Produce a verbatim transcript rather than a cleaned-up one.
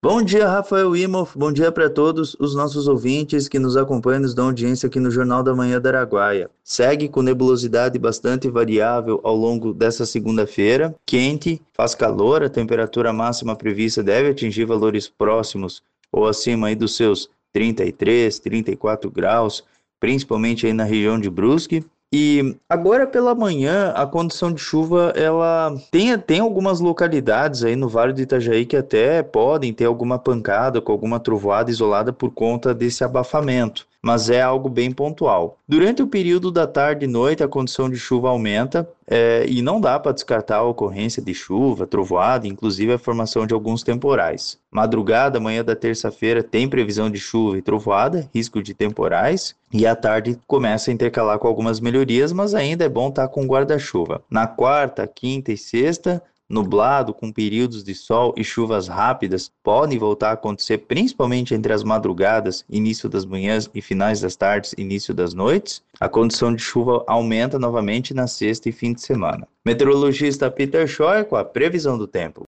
Bom dia, Rafael Imoff. Bom dia para todos os nossos ouvintes que nos acompanham e nos dão audiência aqui no Jornal da Manhã da Araguaia. Segue com nebulosidade bastante variável ao longo dessa segunda-feira. Quente, faz calor, a temperatura máxima prevista deve atingir valores próximos ou acima aí dos seus trinta e três, trinta e quatro graus, principalmente aí na região de Brusque. E agora pela manhã, a condição de chuva, ela tem, tem algumas localidades aí no Vale do Itajaí que até podem ter alguma pancada com alguma trovoada isolada por conta desse abafamento, mas é algo bem pontual. Durante o período da tarde e noite, a condição de chuva aumenta é, e não dá para descartar a ocorrência de chuva, trovoada, inclusive a formação de alguns temporais. Madrugada, manhã da terça-feira, tem previsão de chuva e trovoada, risco de temporais, e à tarde começa a intercalar com algumas melhorias, mas ainda é bom estar com guarda-chuva. Na quarta, quinta e sexta, nublado, com períodos de sol e chuvas rápidas, podem voltar a acontecer principalmente entre as madrugadas, início das manhãs e finais das tardes, início das noites. A condição de chuva aumenta novamente na sexta e fim de semana. Meteorologista Peter Scheuer com a previsão do tempo.